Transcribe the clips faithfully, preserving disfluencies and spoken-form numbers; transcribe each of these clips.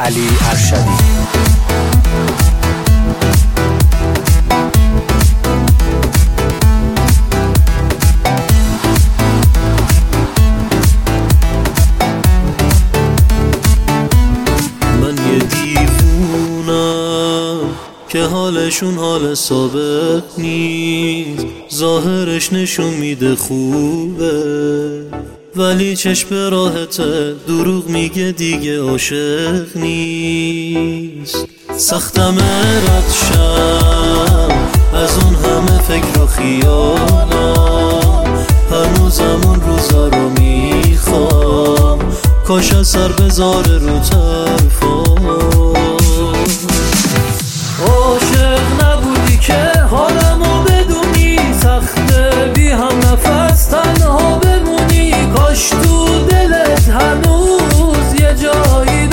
علی ارشدی. که حالشون حال ثابت نیست، ظاهرش نشون میده خوبه ولی چشم راحته، دروغ میگه دیگه عاشق نیست. سختم رد شم از اون همه فکر و خیالم، هنوزم اون روزا رو میخوام، کاش از سر بذاره رو طرفام. عاشق نبودی که حالمو بدونی، سخته بی هم نفس تنها بمونی، کاش تو دلت هنوز یه جایی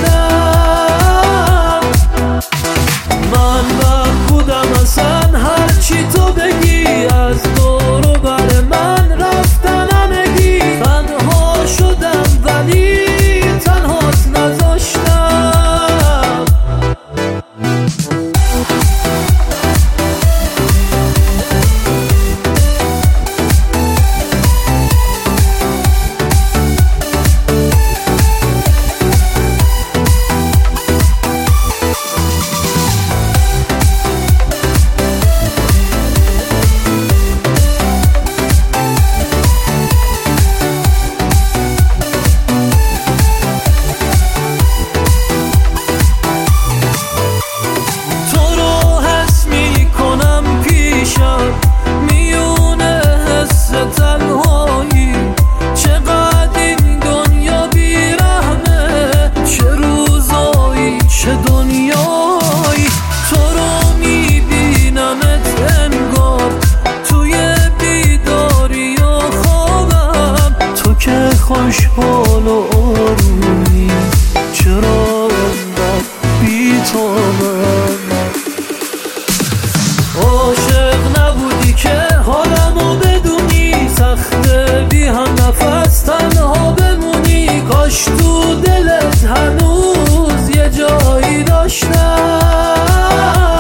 داشتم. من بد بودم اصلا هرچی تو بگی، از دور و بر من رفتن همگی، تنها شدم ولی تنهات نذاشتم. خوشحال و آرومی چرا انقدر بی تو من؟ عاشق نبودی که حالمو بدونی، سخته بی هم نفس تنها بمونی، کاش تو دلت هنوز یه جایی داشتم.